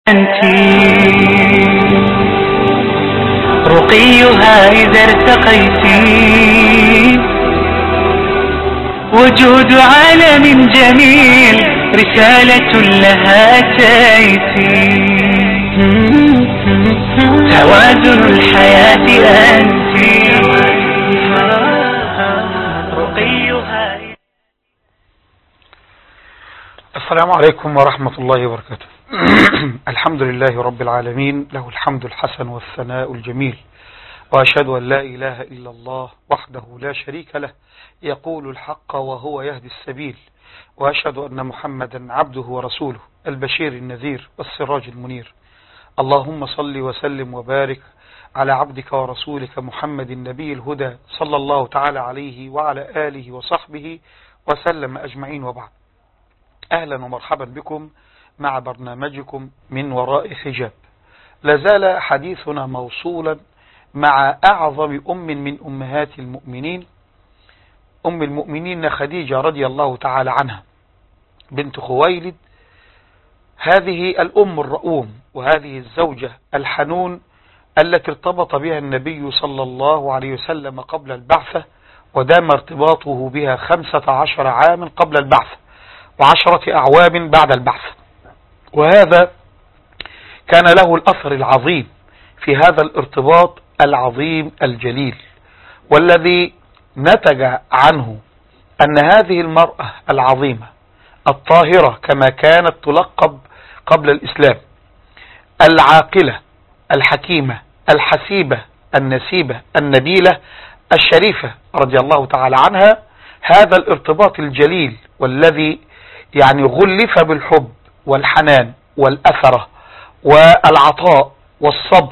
أنت رقيها إذا ارتقيت، وجود عالم جميل رسالة لها أتيت، توازن الحياة أنت رقيها. السلام عليكم ورحمة الله وبركاته. الحمد لله رب العالمين، له الحمد الحسن والثناء الجميل، وأشهد أن لا إله إلا الله وحده لا شريك له يقول الحق وهو يهدي السبيل، وأشهد أن محمدا عبده ورسوله البشير النذير والسراج المنير. اللهم صل وسلم وبارك على عبدك ورسولك محمد النبي الهدى صلى الله تعالى عليه وعلى آله وصحبه وسلم أجمعين، وبعد. أهلا ومرحبا بكم مع برنامجكم من وراء حجاب. لازال حديثنا موصولا مع أعظم من أمهات المؤمنين، أم المؤمنين خديجة رضي الله تعالى عنها بنت خويلد. هذه الأم الرؤوم وهذه الزوجة الحنون التي ارتبط بها النبي صلى الله عليه وسلم قبل البعثة، ودام ارتباطه بها 15 عاما قبل البعثة و10 أعوام بعد البعثة، وهذا كان له الأثر العظيم في هذا الارتباط العظيم الجليل، والذي نتج عنه أن هذه المرأة العظيمة الطاهرة كما كانت تلقب قبل الإسلام، العاقلة الحكيمة الحسيبة النسيبة النبيلة الشريفة رضي الله تعالى عنها، هذا الارتباط الجليل والذي غلف بالحب والحنان والأثرة والعطاء والصبر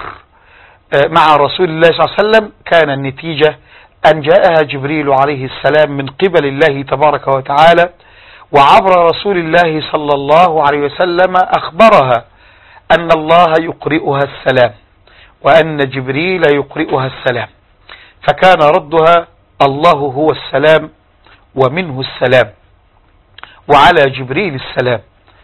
مع رسول الله صلى الله عليه وسلم، كان النتيجة أن جاءها جبريل عليه السلام من قبل الله تبارك وتعالى، وعبر رسول الله صلى الله عليه وسلم أخبرها أن الله يقرئها السلام وأن جبريل يقرئها السلام، فكان ردها: الله هو السلام ومنه السلام وعلى جبريل السلام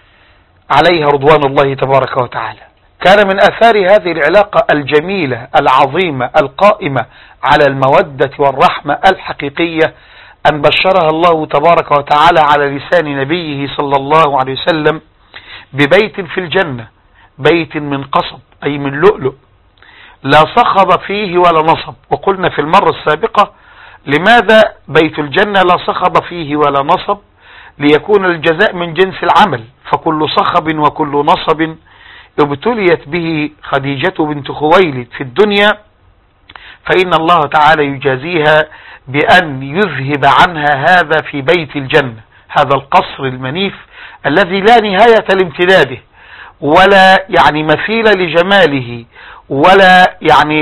عليها رضوان الله تبارك وتعالى. كان من آثار هذه العلاقة الجميلة العظيمة القائمة على المودة والرحمة الحقيقية أن بشرها الله تبارك وتعالى على لسان نبيه صلى الله عليه وسلم ببيت في الجنة، بيت من قصب أي من لؤلؤ، لا صخب فيه ولا نصب. وقلنا في المرة السابقة لماذا بيت الجنة لا صخب فيه ولا نصب؟ ليكون الجزاء من جنس العمل، فكل صخب وكل نصب ابتليت به خديجة بنت خويلد في الدنيا، فإن الله تعالى يجازيها بأن يذهب عنها هذا في بيت الجنة، هذا القصر المنيف الذي لا نهاية لامتداده ولا مثيل لجماله ولا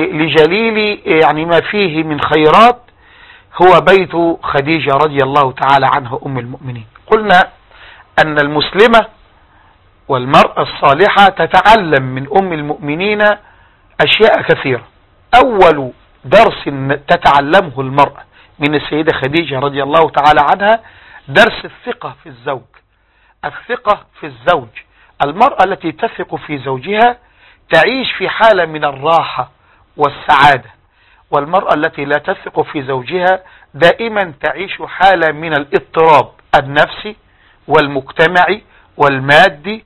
لجليل ما فيه من خيرات، هو بيت خديجة رضي الله تعالى عنها أم المؤمنين. قلنا أن المسلمة والمرأة الصالحة تتعلم من أم المؤمنين أشياء كثيرة. أول درس تتعلمه المرأة من السيدة خديجة رضي الله تعالى عنها درس الثقة في الزوج. الثقة في الزوج، المرأة التي تثق في زوجها تعيش في حالة من الراحة والسعادة، والمرأة التي لا تثق في زوجها دائما تعيش حالة من الاضطراب النفسي والمجتمعي والمادي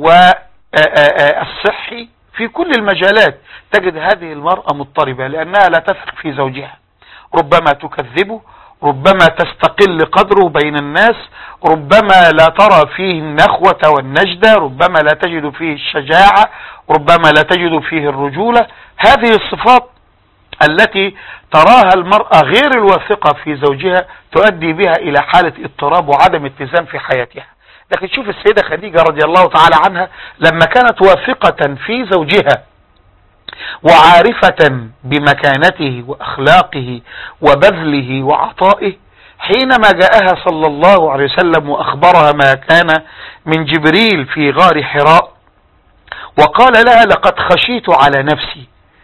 والصحي. في كل المجالات تجد هذه المرأة مضطربة لأنها لا تثق في زوجها، ربما تكذبه، ربما تستقل قدره بين الناس، ربما لا ترى فيه النخوة والنجدة، ربما لا تجد فيه الشجاعة، ربما لا تجد فيه الرجولة. هذه الصفات التي تراها المرأة غير الواثقة في زوجها تؤدي بها إلى حالة اضطراب وعدم اتزان في حياتها. لكن شوف السيدة خديجة رضي الله تعالى عنها لما كانت واثقة في زوجها وعارفة بمكانته وأخلاقه وبذله وعطائه، حينما جاءها صلى الله عليه وسلم وأخبرها ما كان من جبريل في غار حراء، وقال لها: لقد خشيت على نفسي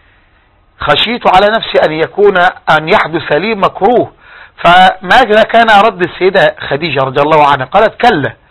أن يحدث لي مكروه. فماذا كان رد السيدة خديجة رضي الله عنها؟ قالت: كلا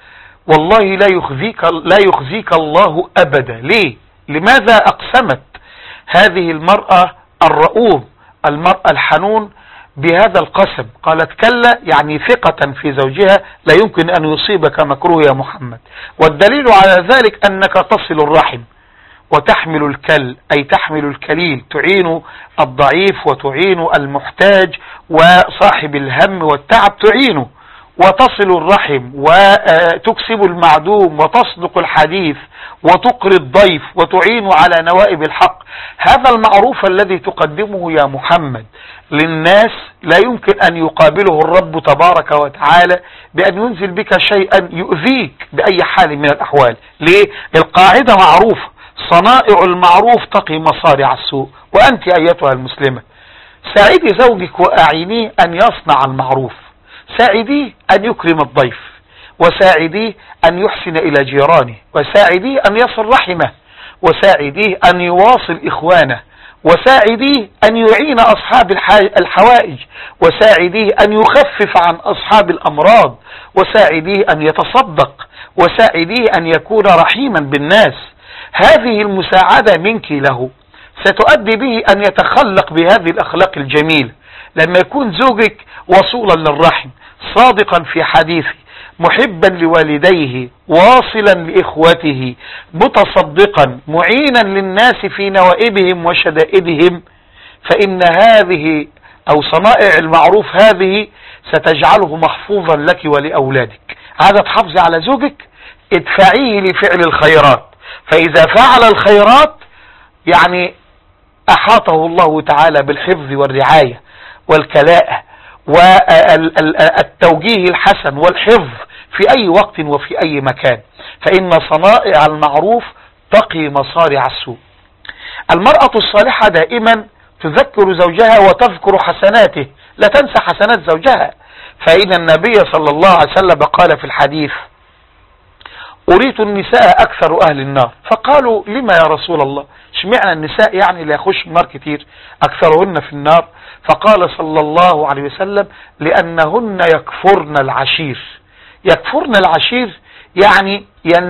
والله لا يخزيك الله أبدا. ليه؟ لماذا أقسمت هذه المرأة الرؤوم، المرأة الحنون، بهذا القسم؟ قالت كلا، يعني ثقة في زوجها لا يمكن أن يصيبك مكروه يا محمد. والدليل على ذلك أنك تصل الرحم وتحمل الكل، أي تحمل الكليل، تعين الضعيف وتعين المحتاج وصاحب الهم والتعب تعينه، وتصل الرحم وتكسب المعدوم وتصدق الحديث وتقري الضيف وتعين على نوائب الحق. هذا المعروف الذي تقدمه يا محمد للناس لا يمكن أن يقابله الرب تبارك وتعالى بأن ينزل بك شيئا يؤذيك بأي حال من الأحوال. ليه؟ القاعدة معروفة: صنائع المعروف تقي مصارع السوء. وأنت أيتها المسلمة ساعدي زوجك وأعينيه أن يصنع المعروف، ساعديه أن يكرم الضيف، وساعديه أن يحسن إلى جيرانه، وساعديه أن يصل رحمه، وساعديه أن يواصل إخوانه، وساعديه أن يعين أصحاب الحوائج، وساعديه أن يخفف عن أصحاب الأمراض، وساعديه أن يتصدق، وساعديه أن يكون رحيما بالناس. هذه المساعدة منك له ستؤدي به أن يتخلق بهذه الأخلاق الجميلة. لما يكون زوجك وصولا للرحم، صادقا في حديثه، محبا لوالديه، واصلا لإخوته، متصدقا، معينا للناس في نوائبهم وشدائدهم، فإن هذه أو صنائع المعروف هذه ستجعله محفوظا لك ولأولادك. عادة تحافظي على زوجك، ادفعيه لفعل الخيرات، فإذا فعل الخيرات يعني أحاطه الله تعالى بالحفظ والرعاية والكلاءة والتوجيه الحسن والحفظ في أي وقت وفي أي مكان. فإن صنائع المعروف تقي مصارع السوء. المرأة الصالحة دائما تذكر زوجها وتذكر حسناته، لا تنسى حسنات زوجها. فإن النبي صلى الله عليه وسلم قال في الحديث: أريت النساء أكثر أهل النار. فقالوا: لما يا رسول الله؟ اشمعنى النساء يعني لا يخش النار كتير أكثرهن في النار؟ فقال صلى الله عليه وسلم: لأنهن يكفرن العشير. يكفرن العشير يعني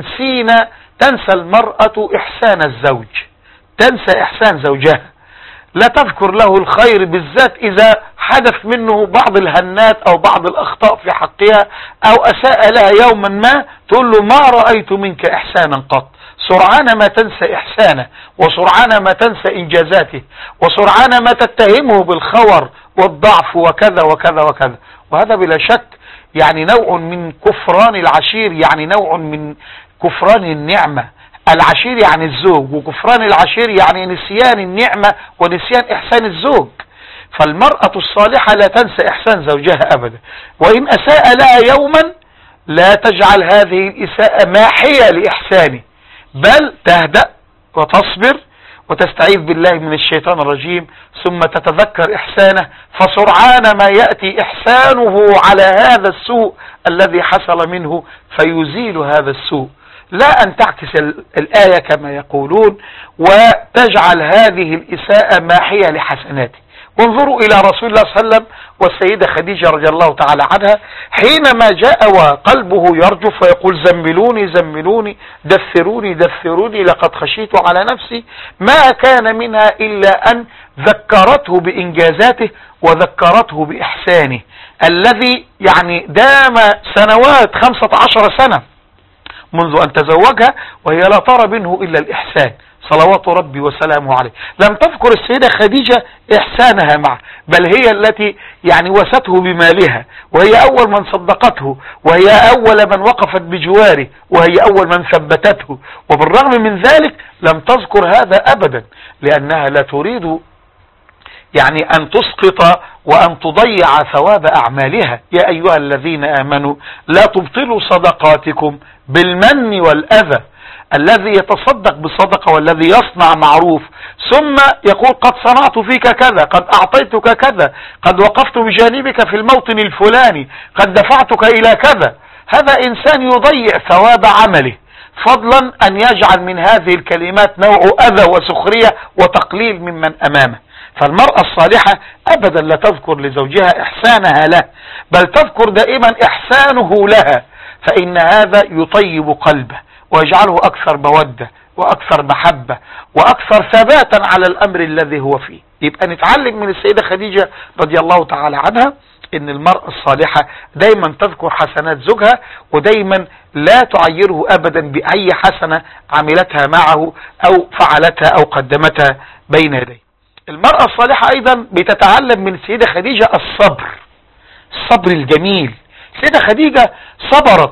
تنسى المرأة إحسان الزوج، تنسى إحسان زوجها، لا تذكر له الخير، بالذات إذا حدث منه بعض الهنات أو بعض الأخطاء في حقها أو أساء لها يوما ما، تقول له: ما رأيت منك إحسانا قط. سرعان ما تنسى إحسانه، وسرعان ما تنسى إنجازاته، وسرعان ما تتهمه بالخور والضعف وكذا وكذا وكذا. وهذا بلا شك يعني نوع من كفران العشير، يعني نوع من كفران النعمة. العشير يعني الزوج، وكفران العشير يعني نسيان النعمة ونسيان إحسان الزوج. فالمرأة الصالحة لا تنسى إحسان زوجها أبدا، وإن أساء لها يوما لا تجعل هذه الإساءة ماحية لإحسانه، بل تهدأ وتصبر وتستعيذ بالله من الشيطان الرجيم، ثم تتذكر إحسانه، فسرعان ما يأتي إحسانه على هذا السوء الذي حصل منه فيزيل هذا السوء. لا أن تعكس الآية كما يقولون وتجعل هذه الإساءة ماحية لحسناته. وانظروا إلى رسول الله صلى الله عليه وسلم والسيدة خديجة رضي الله تعالى عنها، حينما جاء وقلبه يرجف ويقول: زملوني زملوني، دثروني دثروني، لقد خشيت على نفسي، ما كان منها إلا أن ذكرته بإنجازاته وذكرته بإحسانه الذي يعني دام سنوات، 15 سنة منذ أن تزوجها وهي لا ترى منه إلا الإحسان صلوات ربي وسلامه عليه. لم تذكر السيدة خديجة إحسانها معه، بل هي التي يعني وسته بمالها، وهي أول من صدقته، وهي أول من وقفت بجواره، وهي أول من ثبتته. وبالرغم من ذلك لم تذكر هذا أبدا، لأنها لا تريد يعني أن تسقط وأن تضيع ثواب أعمالها. يا أيها الذين آمنوا لا تبطلوا صدقاتكم بالمن والأذى. الذي يتصدق بصدقة والذي يصنع معروف ثم يقول: قد صنعت فيك كذا، قد أعطيتك كذا، قد وقفت بجانبك في الموطن الفلاني، قد دفعتك إلى كذا، هذا إنسان يضيع ثواب عمله، فضلا أن يجعل من هذه الكلمات نوع أذى وسخرية وتقليل ممن أمامه. فالمرأة الصالحة أبدا لا تذكر لزوجها إحسانها له، بل تذكر دائما إحسانه لها. فإن هذا يطيب قلبه ويجعله أكثر مودة وأكثر محبة وأكثر ثباتا على الأمر الذي هو فيه. يبقى نتعلم من السيدة خديجة رضي الله تعالى عنها ان المرأة الصالحة دايما تذكر حسنات زوجها، ودايما لا تعيره ابدا بأي حسنة عملتها معه او فعلتها او قدمتها بين يديه. المرأة الصالحة ايضا بتتعلم من السيدة خديجة الصبر الجميل. السيدة خديجة صبرت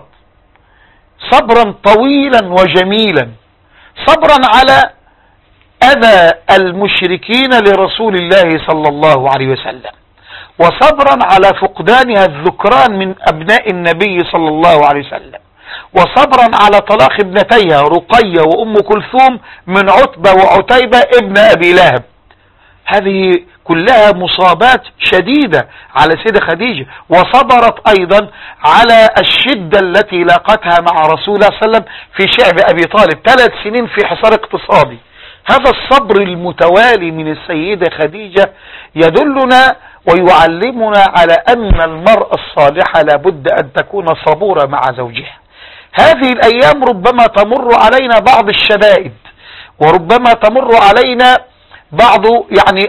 صبرا طويلا وجميلا، صبرا على اذى المشركين لرسول الله صلى الله عليه وسلم، وصبرا على فقدانها الذكران من أبناء النبي صلى الله عليه وسلم، وصبرا على طلاق ابنتيها رقية وأم كلثوم من عتبة وعتيبة ابن أبي لهب. هذه كلها مصابات شديدة على سيدة خديجة. وصبرت أيضا على الشدة التي لاقتها مع رسول الله صلى الله عليه وسلم في شعب أبي طالب 3 سنين في حصار اقتصادي. هذا الصبر المتوالي من السيدة خديجة يدلنا ويعلمنا على أن المرأة الصالحة لابد أن تكون صبورة مع زوجها. هذه الأيام ربما تمر علينا بعض الشدائد، وربما تمر علينا بعض يعني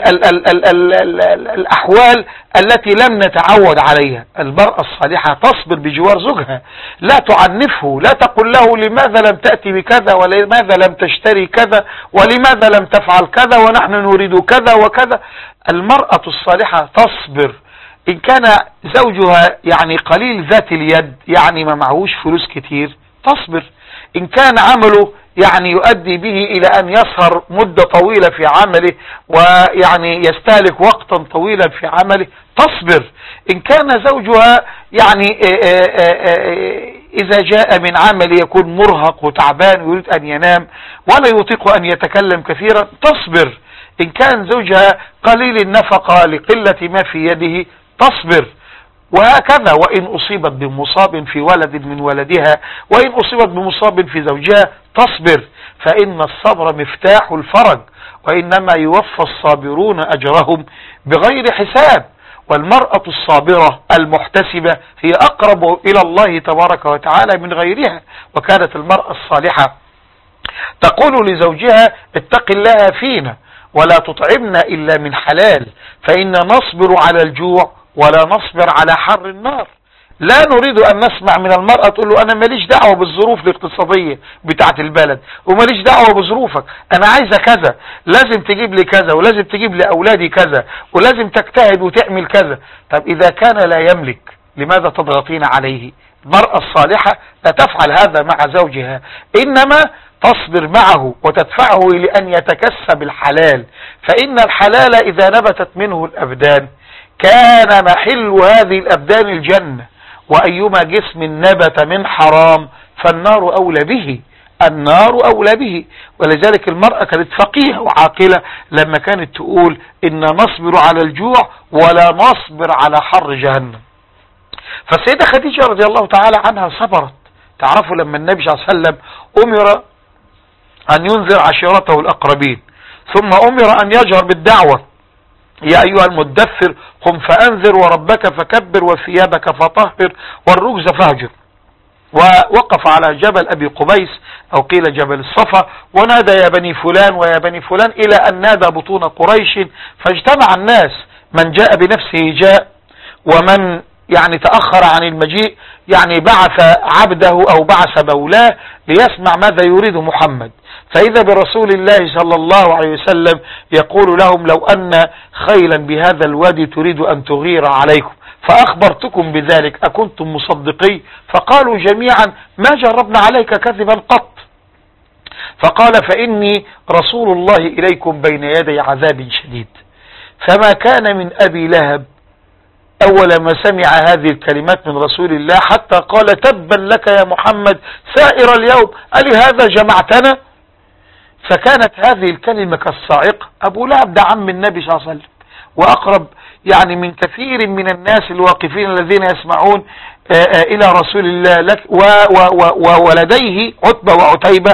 الأحوال التي لم نتعود عليها. المرأة الصالحة تصبر بجوار زوجها، لا تعنفه، لا تقول له لماذا لم تأتي بكذا، ولماذا لم تشتري كذا، ولماذا لم تفعل كذا، ونحن نريد كذا وكذا. المرأة الصالحة تصبر. إن كان زوجها يعني قليل ذات اليد، يعني ما معهوش فلوس كتير، تصبر. إن كان عمله يعني يؤدي به إلى أن يسهر مدة طويلة في عمله ويعني يستهلك وقتا طويلا في عمله، تصبر. إن كان زوجها يعني إذا جاء من عمل يكون مرهق وتعبان ويريد أن ينام ولا يطيق أن يتكلم كثيرا، تصبر. إن كان زوجها قليل النفقة لقلة ما في يده، تصبر. وهكذا وإن أصيبت بمصاب في ولد من ولدها، وإن أصيبت بمصاب في زوجها، تصبر. فإن الصبر مفتاح الفرج، وإنما يوفى الصابرون أجرهم بغير حساب. والمرأة الصابرة المحتسبة هي أقرب إلى الله تبارك وتعالى من غيرها. وكانت المرأة الصالحة تقول لزوجها: اتق الله فينا ولا تطعمنا إلا من حلال، فإن نصبر على الجوع ولا نصبر على حر النار. لا نريد أن نسمع من المرأة تقول له: أنا ماليش دعوة بالظروف الاقتصادية بتاعت البلد، وماليش دعوة بظروفك، أنا عايزة كذا، لازم تجيب لي كذا، ولازم تجيب لي أولادي كذا، ولازم تجتهد وتعمل كذا. طب إذا كان لا يملك لماذا تضغطين عليه؟ المرأة الصالحة لا تفعل هذا مع زوجها، إنما تصبر معه وتدفعه لأن يتكسب الحلال. فإن الحلال إذا نبتت منه الأبدان كان محل هذه الأبدان الجنة، وأيما جسم نبت من حرام فالنار أولى به، النار أولى به. ولذلك المرأة كانت فقيهة وعاقلة لما كانت تقول: إن نصبر على الجوع ولا نصبر على حر جهنم. فالسيدة خديجة رضي الله تعالى عنها صبرت. تعرفوا لما النبي صلى الله عليه وسلم أمر أن ينذر عشيرته الأقربين، ثم أمر أن يجهر بالدعوة: يا أيها المدثر قم فأنذر وربك فكبر وثيابك فطهر والرجز فاهجر. ووقف على جبل أبي قبيس أو قيل جبل الصفا ونادى: يا بني فلان ويا بني فلان، إلى أن نادى بطون قريش فاجتمع الناس، من جاء بنفسه جاء، ومن يعني تأخر عن المجيء يعني بعث عبده أو بعث مولاه ليسمع ماذا يريد محمد. فإذا برسول الله صلى الله عليه وسلم يقول لهم: لو أن خيلا بهذا الوادي تريد أن تغير عليكم فأخبرتكم بذلك أكنتم مصدقي؟ فقالوا جميعا: ما جربنا عليك كذبا قط. فقال: فإني رسول الله إليكم بين يدي عذاب شديد. فما كان من أبي لهب أول ما سمع هذه الكلمات من رسول الله حتى قال: تبا لك يا محمد سائر اليوم، ألي هذا جمعتنا؟ فكانت هذه الكلمة كالصاعقة. أبو لهب ده عم النبي صلى الله عليه وسلم، وأقرب يعني من كثير من الناس الواقفين الذين يسمعون إلى رسول الله، وولديه عتبة وعتيبة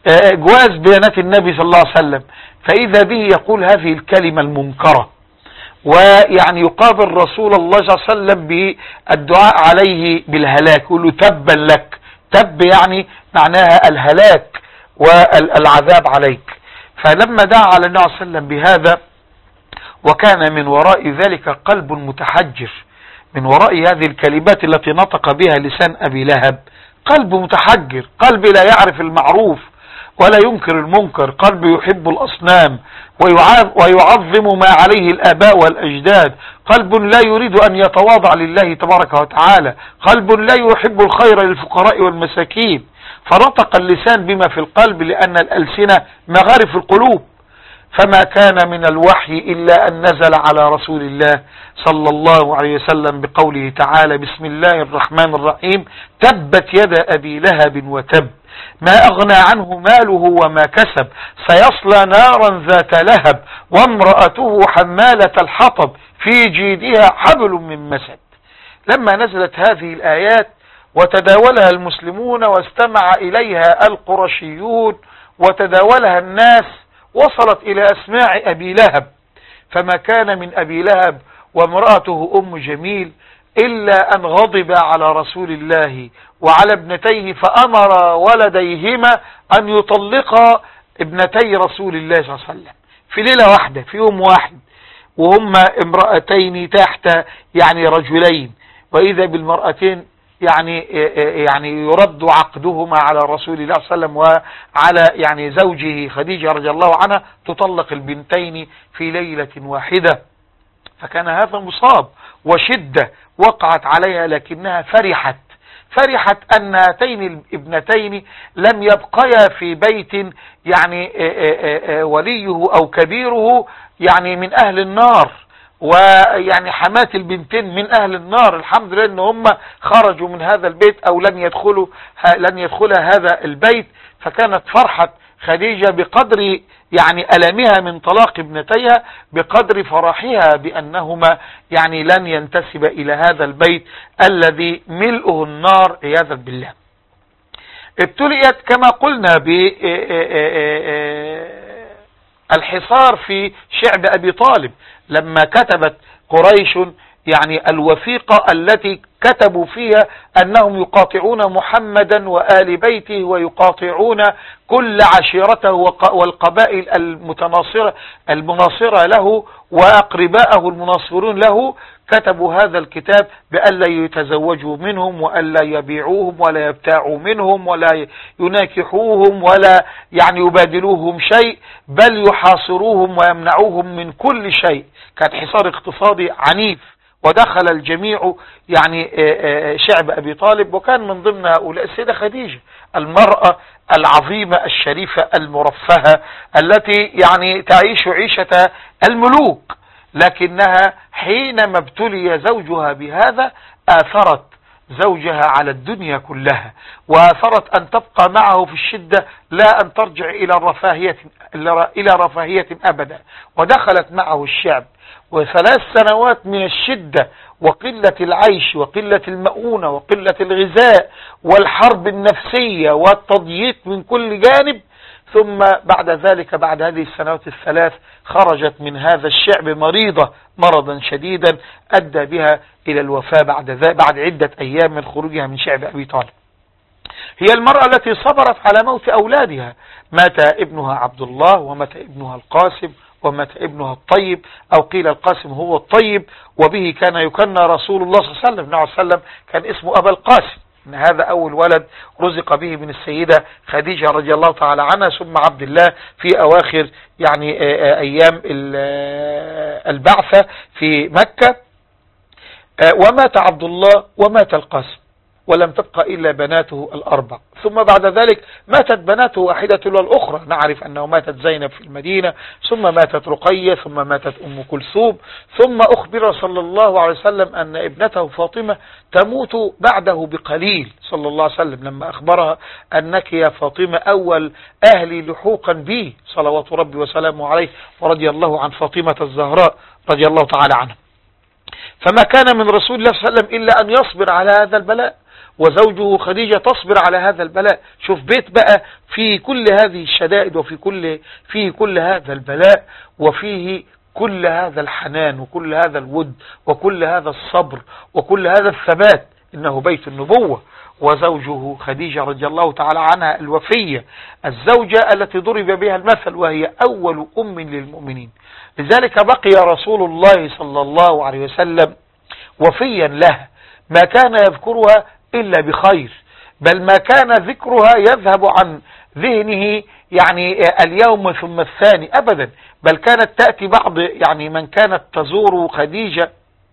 جواز بيانات النبي صلى الله عليه وسلم. فإذا به يقول هذه الكلمة المنكرة، ويعني يقابل رسول الله صلى الله عليه وسلم بالدعاء عليه بالهلاك، يقول له تبا لك. تب يعني معناها الهلاك والعذاب عليك. فلما دعا على النبي صلى الله عليه وسلم بهذا، وكان من وراء ذلك قلب متحجر، من وراء هذه الكلمات التي نطق بها لسان أبي لهب قلب متحجر، قلب لا يعرف المعروف ولا ينكر المنكر، قلب يحب الأصنام ويعظم ما عليه الآباء والأجداد، قلب لا يريد أن يتواضع لله تبارك وتعالى، قلب لا يحب الخير للفقراء والمساكين. فنطق اللسان بما في القلب، لأن الألسنة مغارف القلوب. فما كان من الوحي إلا أن نزل على رسول الله صلى الله عليه وسلم بقوله تعالى: بسم الله الرحمن الرحيم، تبت يد أبي لهب وتب، ما أغنى عنه ماله وما كسب، سيصلى نارا ذات لهب، وامرأته حمالة الحطب، في جيدها حبل من مسد. لما نزلت هذه الآيات وتداولها المسلمون واستمع إليها القرشيون وتداولها الناس، وصلت إلى أسماع أبي لهب. فما كان من أبي لهب وامرأته أم جميل إلا أن غضب على رسول الله وعلى ابنتيه، فأمر ولديهما أن يطلقا ابنتي رسول الله صلى الله عليه وسلم في ليلة واحدة، في يوم واحد، وهما امرأتين تحت يعني رجلين. وإذا بالمرأتين يعني يرد عقدهما على رسول الله صلى الله عليه وسلم وعلى يعني زوجه خديجة رضي الله عنها، تطلق البنتين في ليلة واحدة. فكان هذا مصاب وشدة وقعت عليها، لكنها فرحت أن هاتين الابنتين لم يبقيا في بيت يعني وليه أو كبيره يعني من أهل النار، ويعني حمات البنتين من أهل النار. الحمد لله ان هم خرجوا من هذا البيت أو لن يدخل هذا البيت. فكانت فرحة خديجة بقدر يعني ألمها من طلاق ابنتيها، بقدر فرحها بأنهما يعني لن ينتسب إلى هذا البيت الذي ملؤه النار عياذا بالله. ابتليت كما قلنا بالحصار في شعب أبي طالب، لما كتبت قريش يعني الوثيقة التي كتبوا فيها أنهم يقاطعون محمدا وآل بيته ويقاطعون كل عشيرته والقبائل المناصرة له وأقرباءه المناصرون له. كتبوا هذا الكتاب بألا يتزوجوا منهم وألا يبيعوهم ولا يبتاعوا منهم ولا يناكحوهم ولا يعني يبادلوهم شيء، بل يحاصروهم ويمنعوهم من كل شيء. كان حصار اقتصادي عنيف، ودخل الجميع يعني شعب أبي طالب، وكان من ضمن هؤلاء السيدة خديجة، المرأة العظيمة الشريفة المرفهة التي يعني تعيش عيشة الملوك، لكنها حينما ابتلي زوجها بهذا آثرت زوجها على الدنيا كلها، وآثرت أن تبقى معه في الشدة لا أن ترجع إلى رفاهية أبدا. ودخلت معه الشعب، و3 سنوات من الشدة وقلة العيش وقلة المؤونة وقلة الغذاء والحرب النفسية والتضييق من كل جانب. ثم بعد ذلك، بعد هذه السنوات ال3، خرجت من هذا الشعب مريضة مرضا شديدا أدى بها إلى الوفاة بعد عدة أيام من خروجها من شعب أبي طالب. هي المرأة التي صبرت على موت أولادها، مات ابنها عبد الله، ومات ابنها القاسم، ومات ابنها الطيب، أو قيل القاسم هو الطيب، وبه كان يكنى رسول الله صلى الله عليه وسلم. النبي صلى الله عليه وسلم كان اسمه أبا القاسم، إن هذا أول ولد رزق به من السيدة خديجة رضي الله تعالى عنها، ثم عبد الله في أواخر يعني أيام البعثة في مكة. ومات عبد الله ومات القاسم، ولم تبقى إلا بناته الأربع. ثم بعد ذلك ماتت بناته واحدة للأخرى. نعرف أنه ماتت زينب في المدينة، ثم ماتت رقية، ثم ماتت أم كلثوم، ثم أخبر صلى الله عليه وسلم أن ابنته فاطمة تموت بعده بقليل صلى الله عليه وسلم، لما أخبرها أنك يا فاطمة أول أهلي لحوقا بي صلوات ربي وسلامه عليه، ورضي الله عن فاطمة الزهراء رضي الله تعالى عنها. فما كان من رسول الله صلى الله عليه وسلم إلا أن يصبر على هذا البلاء، وزوجه خديجة تصبر على هذا البلاء. شوف بيت بقى في كل هذه الشدائد وفيه كل هذا البلاء، وفيه كل هذا الحنان وكل هذا الود وكل هذا الصبر وكل هذا الثبات إنه بيت النبوة. وزوجه خديجة رضي الله تعالى عنها الوفية، الزوجة التي ضرب بها المثل، وهي أول أم للمؤمنين. لذلك بقي رسول الله صلى الله عليه وسلم وفيا لها، ما كان يذكرها إلا بخير، بل ما كان ذكرها يذهب عن ذهنه يعني اليوم ثم الثاني أبدا، بل كانت تأتي بعض يعني من كانت تزور خديجة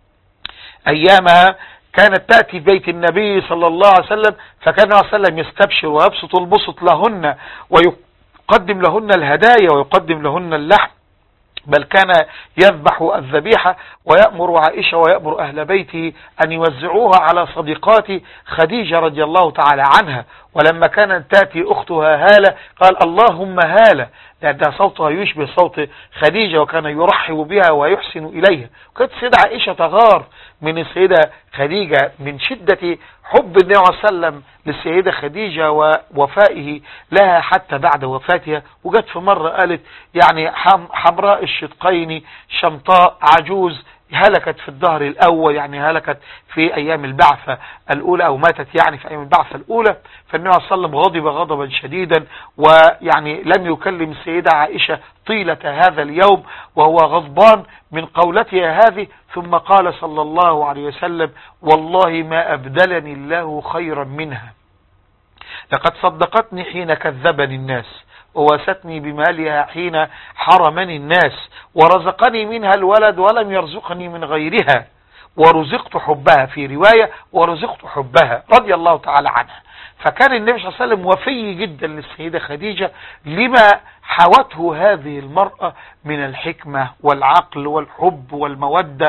أيامها كانت تأتي بيت النبي صلى الله عليه وسلم، فكان صلى الله عليه وسلم يستبشر ويبسط البسط لهن ويقدم لهن الهدايا ويقدم لهن اللحم، بل كان يذبح الذبيحة ويأمر عائشة ويأمر أهل بيته أن يوزعوها على صديقات خديجة رضي الله تعالى عنها. ولما كانت تأتي أختها هالة قال اللهم هالة، لأن صوتها يشبه صوت خديجة وكان يرحب بها ويحسن إليها. وكانت السيدة عائشة تغار من السيدة خديجة من شدة حب النبي صلى الله عليه وسلم للسيدة خديجة ووفائه لها حتى بعد وفاتها. وجت في مرة قالت يعني حمراء الشدقين شمطاء عجوز هلكت في الدهر الأول، يعني هلكت في أيام البعثة الأولى أو ماتت يعني في أيام البعثة الأولى. فالنبي صلى الله عليه وسلم غضب غضبا شديدا، ويعني لم يكلم السيدة عائشة طيلة هذا اليوم وهو غضبان من قولتها هذه. ثم قال صلى الله عليه وسلم والله ما أبدلني الله خيرا منها، لقد صدقتني حين كذبني الناس، وواستني بمالها حين حرمني الناس، ورزقني منها الولد ولم يرزقني من غيرها، ورزقت حبها، في رواية ورزقت حبها رضي الله تعالى عنها. فكان النبي صلى الله عليه وسلم وفي جدا للسيدة خديجة لما حوته هذه المرأة من الحكمة والعقل والحب والمودة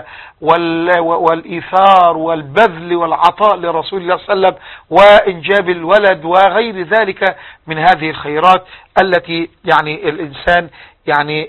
والإيثار والبذل والعطاء لرسول الله صلى الله عليه وسلم وإنجاب الولد وغير ذلك من هذه الخيرات التي يعني الإنسان يعني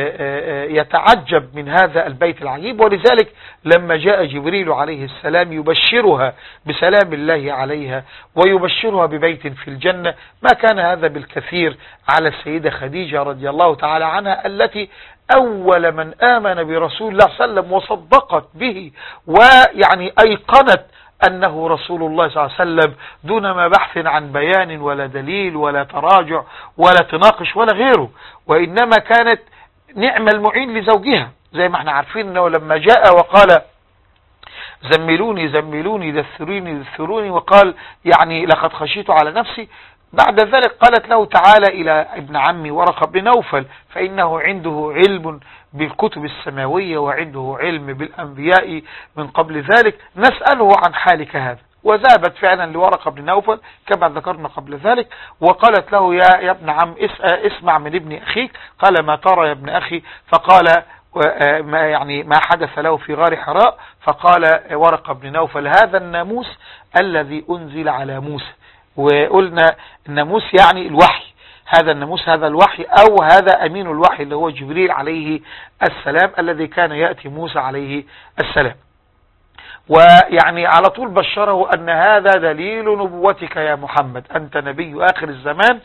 يتعجب من هذا البيت العجيب. ولذلك لما جاء جبريل عليه السلام يبشرها بسلام الله عليها ويبشرها ببيت في الجنة، ما كان هذا بالكثير على السيدة خديجة رضي الله تعالى عنها، التي أول من آمن برسول الله صلى الله عليه وسلم وصدقت به ويعني أيقنت أنه رسول الله صلى الله عليه وسلم دون ما بحث عن بيان ولا دليل ولا تراجع ولا تناقش ولا غيره، وإنما كانت نعم المعين لزوجها. زي ما احنا عارفين أنه لما جاء وقال زملوني زملوني دثروني دثروني، وقال يعني لقد خشيت على نفسي، بعد ذلك قالت له تعالى إلى ابن عمي ورقة بن نوفل فإنه عنده علم بالكتب السماوية وعنده علم بالأنبياء من قبل ذلك، نسأله عن حالك هذا. وذهبت فعلا لورقة بن نوفل كما ذكرنا قبل ذلك، وقالت له يا ابن عم اسمع من ابن أخيك. قال ما ترى يا ابن أخي؟ فقال ما حدث له في غار حراء. فقال ورقة بن نوفل هذا الناموس الذي أنزل على موسى. وقلنا الناموس يعني الوحي، هذا الناموس هذا الوحي أو هذا أمين الوحي اللي هو جبريل عليه السلام الذي كان يأتي موسى عليه السلام. ويعني على طول بشره أن هذا دليل نبوتك يا محمد، أنت نبي آخر الزمان،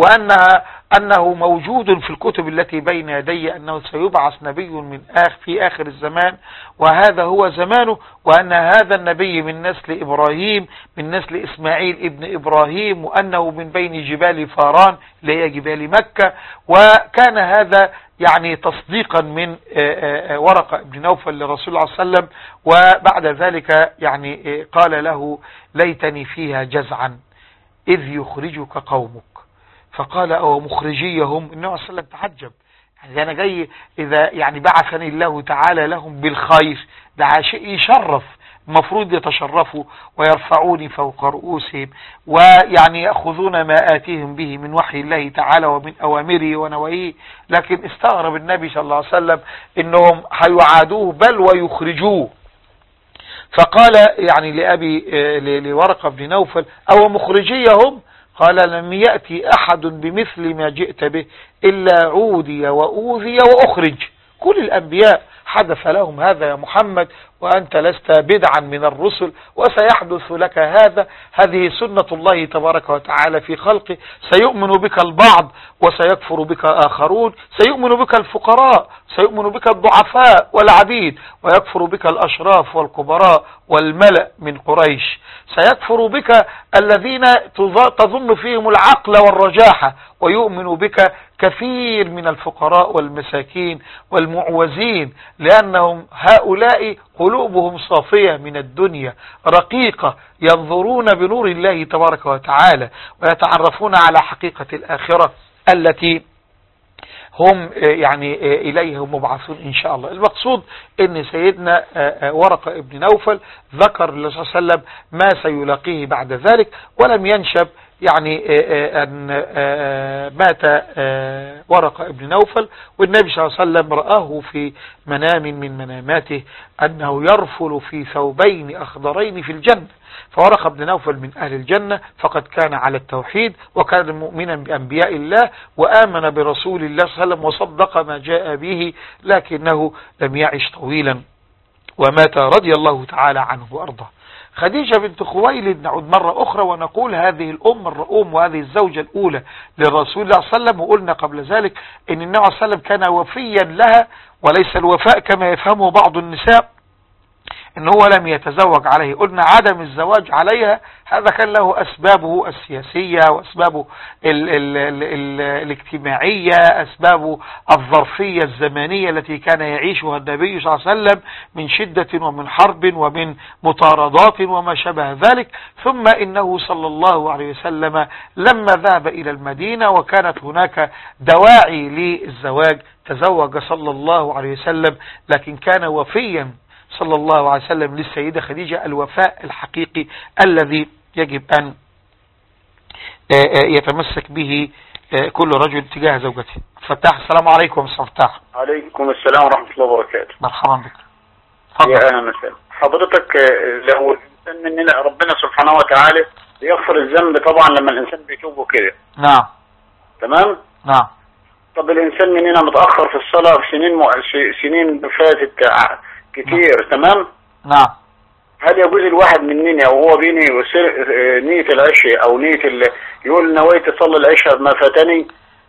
وأنه موجود في الكتب التي بين يدي أنه سيبعث نبي في آخر الزمان وهذا هو زمانه، وأن هذا النبي من نسل إبراهيم من نسل إسماعيل ابن إبراهيم، وأنه من بين جبال فاران اللي هي جبال مكة. وكان هذا يعني تصديقا من ورقة بن نوفل لرسول الله صلى الله عليه وسلم. وبعد ذلك يعني قال له ليتني فيها جزعا إذ يخرجك قومك. فقال أو مخرجيهم؟ النبي صلى الله عليه وسلم تعجب، يعني أنا جاي إذا يعني بعثني الله تعالى لهم بالخير ده شيء يشرف، المفروض يتشرفوا ويرفعوني فوق رؤوسهم ويعني يأخذون ما آتيهم به من وحي الله تعالى ومن أوامره ونواهيه. لكن استغرب النبي صلى الله عليه وسلم إنهم هيعادوه بل ويخرجوه. فقال يعني لورقة بن نوفل أو مخرجيهم؟ قال لم يأتي أحد بمثل ما جئت به إلا عودي وأوذي وأخرج. كل الأنبياء حدث لهم هذا يا محمد وأنت لست بدعا من الرسل وسيحدث لك هذا، هذه سنة الله تبارك وتعالى في خلقه، سيؤمن بك البعض وسيكفر بك آخرون، سيؤمن بك الفقراء، سيؤمن بك الضعفاء والعبيد، ويكفر بك الأشراف والكبراء والملأ من قريش، سيكفر بك الذين تظن فيهم العقل والرجاحة، ويؤمن بك كثير من الفقراء والمساكين والمعوزين، لأنهم هؤلاء قلوبهم صافية من الدنيا رقيقة، ينظرون بنور الله تبارك وتعالى ويتعرفون على حقيقة الآخرة التي هم يعني إليه مبعثون إن شاء الله. المقصود أن سيدنا ورقة ابن نوفل ذكر الله صلى الله عليه وسلم ما سيلاقيه بعد ذلك، ولم ينشب يعني أن مات ورقة ابن نوفل، والنبي صلى الله عليه وسلم رآه في منام من مناماته أنه يرفل في ثوبين أخضرين في الجنة، فورقة ابن نوفل من أهل الجنة، فقد كان على التوحيد وكان مؤمنا بأنبياء الله وآمن برسول الله صلى الله عليه وسلم وصدق ما جاء به، لكنه لم يعش طويلا ومات رضي الله تعالى عنه وأرضاه. خديجة بنت خويلد نعود مرة أخرى ونقول هذه الأم الرؤوم وهذه الزوجة الأولى للرسول الله صلى الله عليه وسلم، وقلنا قبل ذلك أن النبي صلى الله عليه وسلم كان وفيا لها، وليس الوفاء كما يفهمه بعض النساء ان هو لم يتزوج عليه. قلنا عدم الزواج عليها هذا كان له اسبابه السياسية واسبابه الاجتماعية، اسبابه الظرفية الزمانية التي كان يعيشها النبي صلى الله عليه وسلم من شدة ومن حرب ومن مطاردات وما شابه ذلك. ثم انه صلى الله عليه وسلم لما ذهب الى المدينة وكانت هناك دواعي للزواج تزوج صلى الله عليه وسلم، لكن كان وفيا صلى الله عليه وسلم للسيدة خديجة الوفاء الحقيقي الذي يجب أن يتمسك به كل رجل تجاه زوجته. فتاح، السلام عليكم. فتاح. عليكم السلام ورحمة الله وبركاته. مرحبا بك. يا أهلا وسهلا. حضرتك لو الإنسان مننا ربنا سبحانه وتعالى يغفر الذنب طبعا لما الإنسان بيتوب وكده. نعم. تمام؟ نعم. طب الإنسان مننا متأخر في الصلاة في سنين فاتت كتير. نعم. تمام. نعم. هل يجوز الواحد مننا وهو بيني نية العشاء او نية يقول نويت اصلي العشاء ما فاتني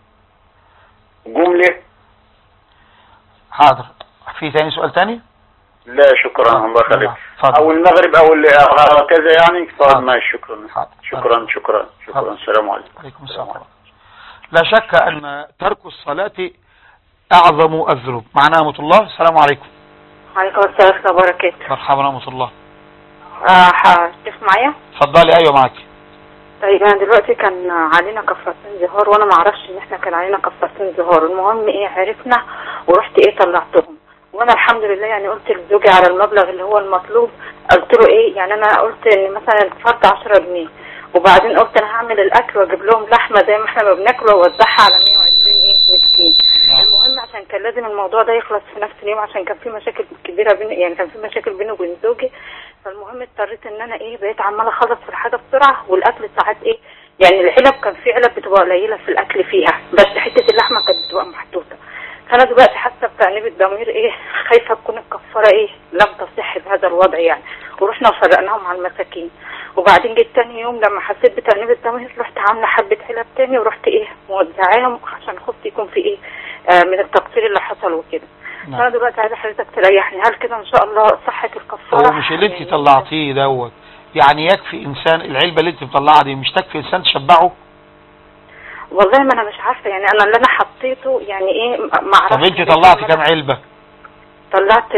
جملة؟ حاضر. في ثاني سؤال تاني؟ لا شكرا الله يخليك. او المغرب او كذا يعني. طيب ماشي. شكرا. شكرا شكرا شكرا. السلام عليكم. وعليكم السلام. لا شك ان ترك الصلاة اعظم الذنوب. معنا ورحمة الله. السلام عليكم. وعليكم السلام ورحمة الله وبركاته. مرحبا ورحمة الله. كيف معايا؟ اتفضلي. ايوه معاك. طيب انا دلوقتي كان علينا كفارتين ظهار وانا ما اعرفش ان احنا كان علينا كفارتين ظهار. المهم ايه، عرفنا ورحت ايه طلعتهم، وانا الحمد لله يعني قلت لزوجي على المبلغ اللي هو المطلوب، قلت له ايه يعني انا قلت ان مثلا الفرد 10 جنيه، وبعدين قلت انا هعمل الاكل واجيب لهم لحمه زي ما احنا ما بناكل واوزعها على 120 مسكين. المهم عشان كان لازم الموضوع ده يخلص في نفس اليوم، عشان كان في مشاكل كبيره يعني كان في مشاكل بيني وبين زوجي. فالمهم اضطريت ان انا ايه بقيت عماله اخلص في الحاجه بسرعه، والاكل ساعات ايه يعني العلب كان في علب بتبقى قليله في الاكل فيها، بس حته اللحمه كانت بتبقى محطوطه. فانا دلوقتي حاسه بتأنيب الضمير ايه، خايفه تكون الكفاره ايه لم تصح بهذا الوضع يعني. ورحنا وفرقناهم على المساكين، وبعدين جيت تاني يوم لما حسيت بتأنيب الضمير رحت عامله حبه علب تاني ورحت ايه موزعاهم عشان خفت يكون في ايه من التقصير اللي حصل وكده. فانا دلوقتي عايزه حضرتك تريحني، هل كده ان شاء الله صحه الكفاره؟ هو مش اللي انت طلعتيه دوت يعني يكفي انسان العلبه اللي انت مطلعها دي مش تكفي انسان تشبعه؟ والله ما انا مش عارفه يعني انا اللي انا حطيته يعني ايه ما اعرفش. طب انت طلعتي كام علبه؟ طلعت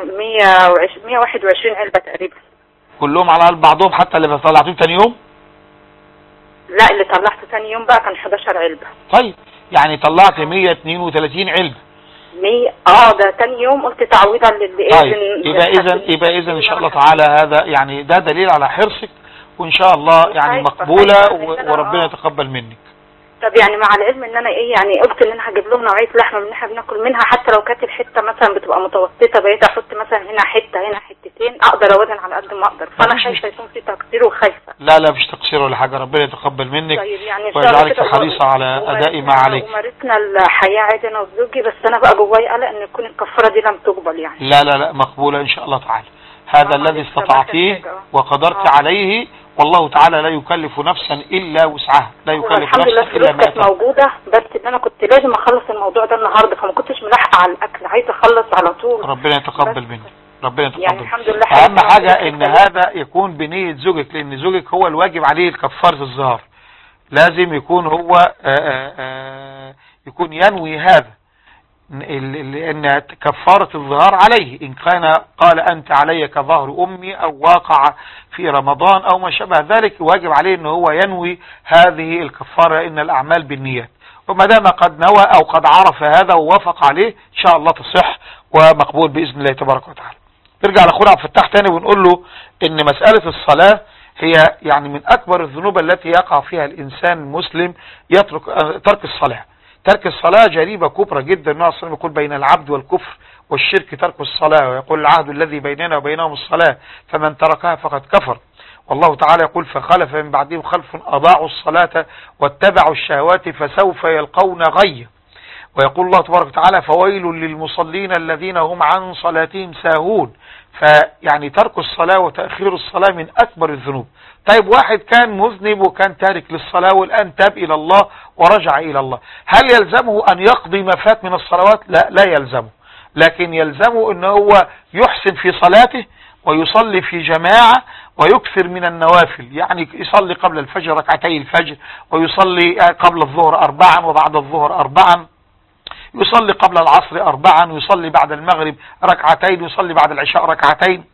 121 علبه تقريبا. كلهم على بعضهم حتى اللي طلعتوه تاني يوم؟ لا اللي طلعته تاني يوم بقى كان 11 علبه. طيب يعني طلعت 132 علبه. 100 ده تاني يوم قلت تعويضا للي طيب يبقى اذا ان شاء الله تعالى هذا يعني ده دليل على حرصك، وان شاء الله يعني مقبوله وربنا يتقبل منك. طب يعني مع العلم ان انا ايه يعني قلت ان انا هجيب لهم نوعيه لحمه من احنا بناكل منها، حتى لو كانت الحته مثلا بتبقى متوسطه بقيت احط مثلا هنا حته هنا حتتين ركعتين اقدر اوزن على قد ما اقدر، فانا خايفه يكون في تقصير وخايفه. لا لا مش تقصير ولا حاجة، ربنا يتقبل منك طيب يعني ويجعلك حريصة على أداء ما عليك. ومارسنا الحياة عادي انا وزوجي، بس انا بقى جواي قلق ان تكون الكفارة دي لم تقبل يعني. لا لا لا مقبولة إن شاء الله تعالى. هذا الذي استطعتيه وقدرت عليه، والله تعالى لا يكلف نفسا إلا وسعها، لا يكلف نفسا إلا ما كانت موجودة، بس ان انا كنت لازم اخلص الموضوع ده النهارده، فما كنتش ملاحقة على الاكل، عايزة اخلص على طول. ربنا يتقبل منك، ربنا يتقبل. يعني الحمد لله. اهم حاجة ان هذا يكون بنية زوجك، لان زوجك هو الواجب عليه كفارة الظهار، لازم يكون هو يكون ينوي هذا، لأن كفارة الظهار عليه، إن كان قال أنت علي كظهر أمي أو واقع في رمضان أو ما شابه ذلك، واجب عليه أنه هو ينوي هذه الكفارة، إن الأعمال بالنيات. وما دام قد نوى أو قد عرف هذا ووافق عليه إن شاء الله تصح ومقبول بإذن الله تبارك وتعالى. نرجع لأخونا عبد الفتاح تاني ونقول له إن مسألة الصلاة هي يعني من أكبر الذنوب التي يقع فيها الإنسان المسلم، ترك الصلاة. ترك الصلاة جريمة كبرى جدا. النبي صلى الله عليه وسلم يقول بين العبد والكفر والشرك ترك الصلاة، ويقول العهد الذي بيننا وبينهم الصلاة فمن تركها فقد كفر. والله تعالى يقول فخلف من بعدهم خلف أضاعوا الصلاة واتبعوا الشهوات فسوف يلقون غي. ويقول الله تبارك وتعالى فويل للمصلين الذين هم عن صلاتهم ساهون. فيعني ترك الصلاة وتأخير الصلاة من أكبر الذنوب. طيب واحد كان مذنب وكان تارك للصلاة والآن تاب إلى الله ورجع إلى الله، هل يلزمه أن يقضي ما فات من الصلوات؟ لا، لا يلزمه، لكن يلزمه أنه هو يحسن في صلاته ويصلي في جماعة ويكثر من النوافل، يعني يصلي قبل الفجر ركعتي الفجر، ويصلي قبل الظهر 4 وبعد الظهر 4، يصلي قبل العصر 4، ويصلي بعد المغرب ركعتين، ويصلي بعد العشاء ركعتين،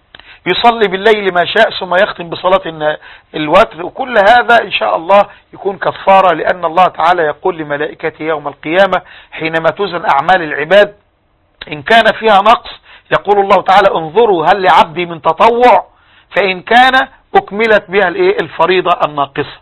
يصلي بالليل ما شاء، ثم يختم بصلاة الوتر. وكل هذا إن شاء الله يكون كفارة، لأن الله تعالى يقول لملائكته يوم القيامة حينما توزن أعمال العباد إن كان فيها نقص، يقول الله تعالى انظروا هل لعبدي من تطوع، فإن كان أكملت بها الفريضة الناقصة.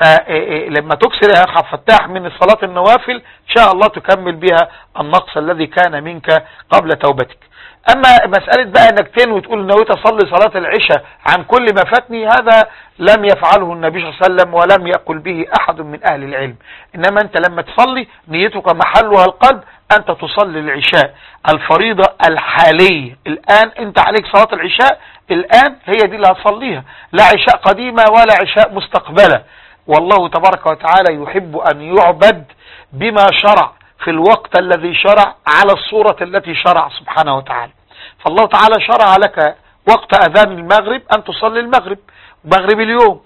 فلما تكسر يا أخ فتاح من صلاة النوافل إن شاء الله تكمل بها النقص الذي كان منك قبل توبتك. أما مسألة بقى أنك تنوي وتقول نويت أصلي صلاة العشاء عن كل ما فاتني، هذا لم يفعله النبي صلى الله عليه وسلم ولم يقل به أحد من أهل العلم. إنما أنت لما تصلي نيتك محلها القلب، أنت تصلي العشاء الفريضة الحالية الآن، أنت عليك صلاة العشاء الآن، هي دي اللي هتصليها، لا عشاء قديمة ولا عشاء مستقبلة. والله تبارك وتعالى يحب أن يعبد بما شرع في الوقت الذي شرع على الصورة التي شرع سبحانه وتعالى. فالله تعالى شرع لك وقت أذان المغرب أن تصلي المغرب مغرب اليوم،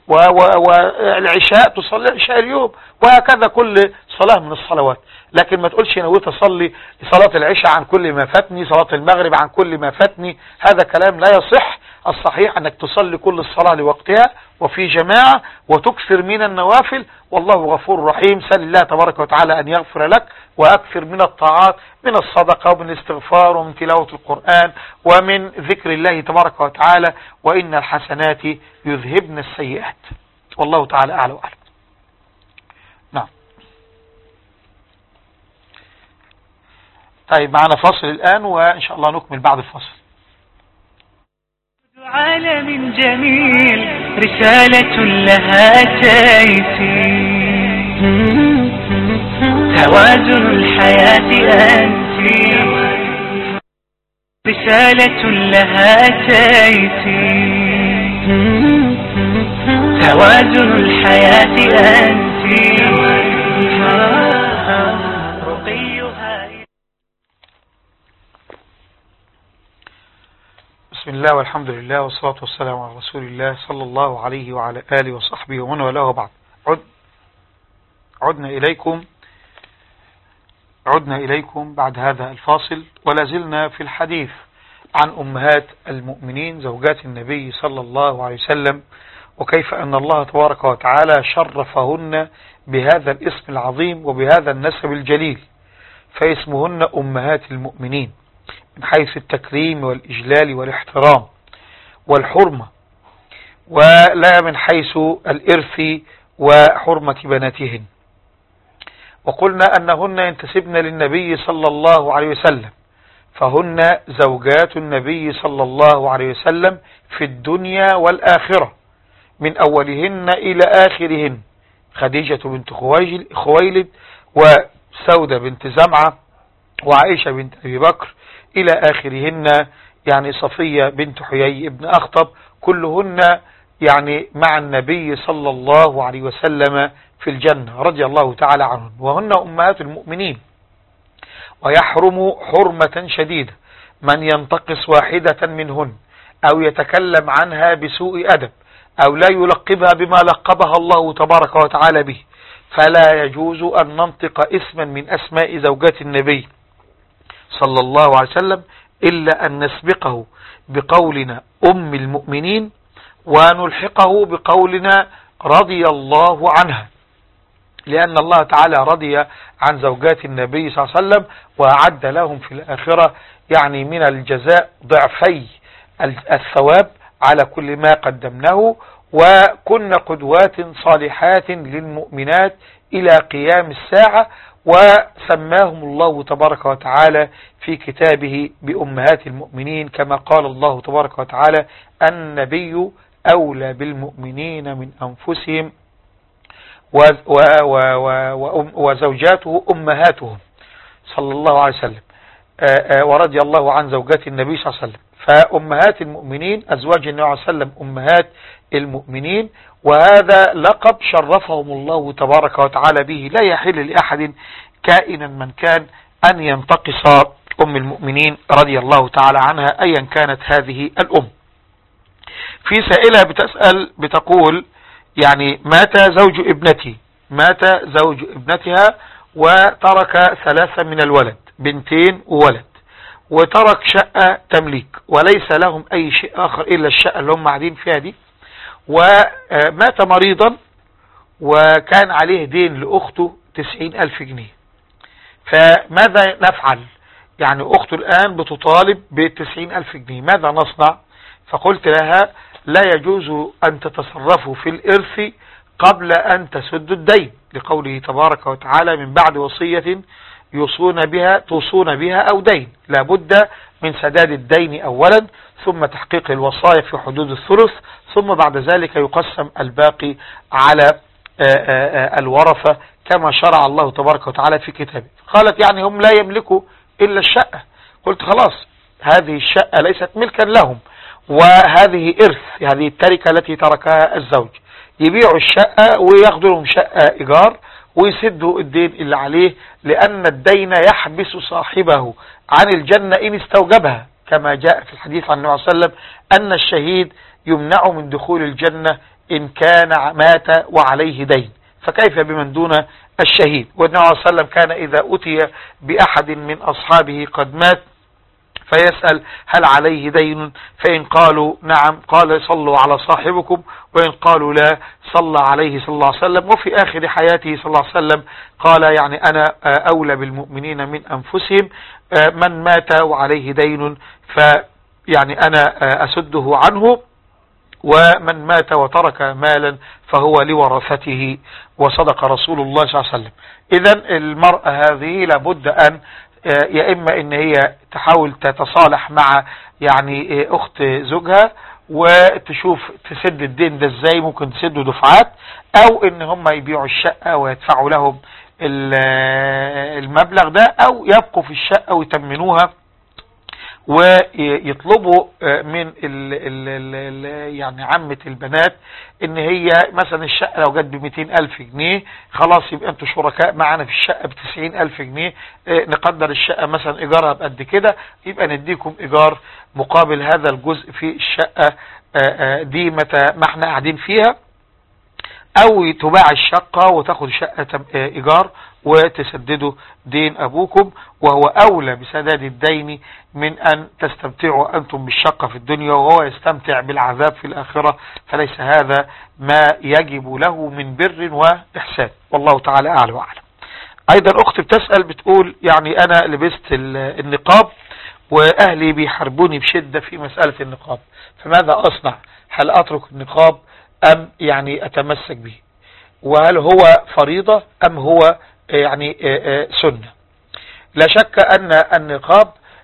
والعشاء تصلي عشاء اليوم، وهكذا كل صلاة من الصلوات. لكن ما تقولش نويت أصلي صلاة العشاء عن كل ما فاتني، صلاة المغرب عن كل ما فاتني، هذا كلام لا يصح. الصحيح أنك تصلي كل الصلاة لوقتها وفي جماعة وتكثر من النوافل، والله غفور رحيم. سل الله تبارك وتعالى أن يغفر لك، وأكثر من الطاعات، من الصدقة ومن الاستغفار ومن تلاوة القرآن ومن ذكر الله تبارك وتعالى، وإن الحسنات يذهبن السيئات. والله تعالى أعلى وأعلم. نعم. طيب معنا فاصل الآن وإن شاء الله نكمل بعد الفاصل. عالم جميل رسالة لها أتيتي، توازن الحياة أنت، رسالة لها أتيتي، توازن الحياة أنت، رقيها. بسم الله والحمد لله والصلاة والسلام على رسول الله صلى الله عليه وعلى آله وصحبه ومن والاه بعد. عدنا إليكم بعد هذا الفاصل، ولا زلنا في الحديث عن أمهات المؤمنين زوجات النبي صلى الله عليه وسلم، وكيف أن الله تبارك وتعالى شرفهن بهذا الاسم العظيم وبهذا النسب الجليل، فاسمهن أمهات المؤمنين من حيث التكريم والإجلال والاحترام والحرمة، ولا من حيث الإرث وحرمة بناتهن. وقلنا أنهن ينتسبن للنبي صلى الله عليه وسلم، فهن زوجات النبي صلى الله عليه وسلم في الدنيا والآخرة، من أولهن إلى آخرهن، خديجة بنت خويلد وسودة بنت زمعة وعائشة بنت أبي بكر إلى آخرهن، يعني صفية بنت حيي ابن أخطب، كلهن يعني مع النبي صلى الله عليه وسلم في الجنة رضي الله تعالى عنهن، وهن أمهات المؤمنين. ويحرم حرمة شديدة من ينتقص واحدة منهن أو يتكلم عنها بسوء أدب أو لا يلقبها بما لقبها الله تبارك وتعالى به، فلا يجوز أن ننطق اسما من أسماء زوجات النبي صلى الله عليه وسلم إلا أن نسبقه بقولنا أم المؤمنين ونلحقه بقولنا رضي الله عنها، لأن الله تعالى رضي عن زوجات النبي صلى الله عليه وسلم وأعد لهم في الآخرة يعني من الجزاء ضعفي الثواب على كل ما قدمناه، وكن قدوات صالحات للمؤمنات إلى قيام الساعة، وسماهم الله تبارك وتعالى في كتابه بأمهات المؤمنين، كما قال الله تبارك وتعالى النبي أولى بالمؤمنين من أنفسهم وزوجاته أمهاتهم صلى الله عليه وسلم، ورضي الله عن زوجات النبي صلى الله عليه وسلم. فأمهات المؤمنين أزواج النبي صلى الله عليه وسلم أمهات المؤمنين، وهذا لقب شرفهم الله تبارك وتعالى به، لا يحل لأحد كائنا من كان أن ينتقص أم المؤمنين رضي الله تعالى عنها أيا كانت هذه الأم. في سائلة بتسأل بتقول يعني مات زوج ابنتها وترك 3 من الولد، 2 وولد، وترك شقة تمليك وليس لهم أي شيء آخر إلا الشقة اللي هم قاعدين فيها دي، ومات مريضا وكان عليه دين لأخته 90,000 جنيه، فماذا نفعل؟ يعني أخته الآن بتطالب ب90,000 جنيه، ماذا نصنع؟ فقلت لها لا يجوز أن تتصرفوا في الإرث قبل أن تسدوا الدين، لقوله تبارك وتعالى من بعد وصية توصون بها أو دين، لابد من سداد الدين أولا، ثم تحقيق الوصايا في حدود الثلث، ثم بعد ذلك يقسم الباقي على الورثة كما شرع الله تبارك وتعالى في كتابه. قالت يعني هم لا يملكوا إلا الشقة. قلت خلاص، هذه الشقة ليست ملكا لهم، وهذه إرث، هذه التركة التي تركها الزوج، يبيعوا الشقة وياخدوا لهم شقة إيجار ويسدوا الدين اللي عليه، لأن الدين يحبس صاحبه عن الجنة إن استوجبها، كما جاء في الحديث عن النبي صلى الله عليه وسلم أن الشهيد يمنع من دخول الجنة إن كان مات وعليه دين، فكيف بمن دون الشهيد؟ والنبي صلى الله عليه وسلم كان إذا أتي بأحد من أصحابه قد مات فيسأل هل عليه دين؟ فإن قالوا نعم قال صلوا على صاحبكم، وإن قالوا لا صلى عليه صلى الله عليه وسلم. وفي آخر حياته صلى الله عليه وسلم قال يعني أنا أولى بالمؤمنين من أنفسهم، من مات وعليه دين فيعني أنا أسده عنه، ومن مات وترك مالا فهو لورثته، وصدق رسول الله صلى الله عليه وسلم. إذن المرأة هذه لابد أن يا إما إن هي تحاول تتصالح مع يعني أخت زوجها وتشوف تسد الدين ده ازاي، ممكن تسده دفعات، أو إن هم يبيعوا الشقة ويدفعوا لهم المبلغ ده، أو يبقوا في الشقة ويتمنوها ويطلبوا من يعني عمة البنات ان هي مثلا الشقة لو جت ب200,000 جنيه خلاص يبقى انتوا شركاء معنا في الشقة ب90,000 جنيه، نقدر الشقة مثلا ايجارها بقد كده، يبقى نديكم ايجار مقابل هذا الجزء في الشقة دي متى ما احنا قاعدين فيها، او تباع الشقة وتاخد شقة ايجار وتسددوا دين ابوكم، وهو اولى بسداد الدين من ان تستمتعوا انتم بالشقة في الدنيا وهو يستمتع بالعذاب في الاخرة، فليس هذا ما يجب له من بر واحسان، والله تعالى اعلى واعلم. ايضا اخت بتسأل بتقول يعني انا لبست النقاب واهلي بيحاربوني بشدة في مسألة النقاب، فماذا اصنع؟ هل اترك النقاب ام يعني اتمسك به؟ وهل هو فريضة ام هو يعني سنة؟ لا شك ان النقاب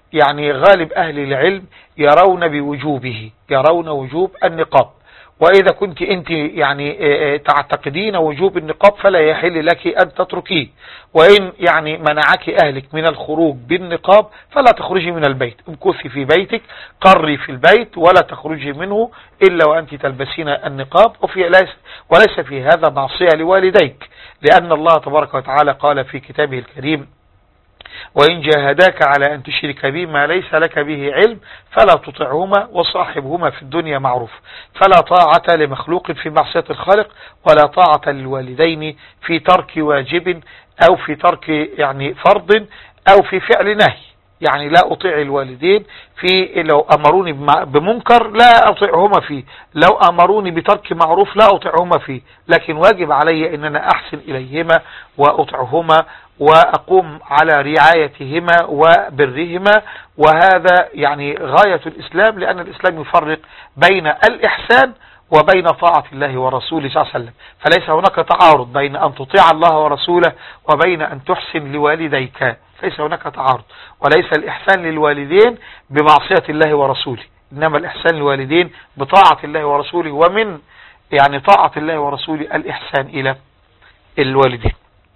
يعني غالب أهل العلم يرون بوجوبه، يرون وجوب النقاب. وإذا كنت أنت يعني تعتقدين وجوب النقاب فلا يحل لك أن تتركيه، وإن يعني منعك أهلك من الخروج بالنقاب فلا تخرجي من البيت، امكثي في بيتك، قري في البيت ولا تخرجي منه إلا وأنت تلبسين النقاب. وليس في هذا معصية لوالديك، لأن الله تبارك وتعالى قال في كتابه الكريم: وإن جاهداك على أن تشرك بي ما ليس لك به علم فلا تطعهما وصاحبهما في الدنيا معروف. فلا طاعة لمخلوق في معصية الخالق، ولا طاعة للوالدين في ترك واجب أو في ترك يعني فرض أو في فعل نهي. يعني لا أطيع الوالدين في لو أمروني بمنكر لا أطيعهما فيه، لو أمروني بترك معروف لا أطيعهما فيه، لكن واجب علي أن أنا أحسن إليهما وأطيعهما وأقوم على رعايتهما وبرهما. وهذا يعني غاية الإسلام، لأن الإسلام يفرق بين الإحسان وبين طاعة الله ورسوله صلى الله عليه وسلم. فليس هناك تعارض بين أن تطيع الله ورسوله وبين أن تحسن لوالديك، ليس هناك تعارض. وليس الإحسان للوالدين بمعصية الله ورسوله، إنما الإحسان للوالدين بطاعة الله ورسوله، ومن يعني طاعة الله ورسوله الإحسان إلى الوالدين.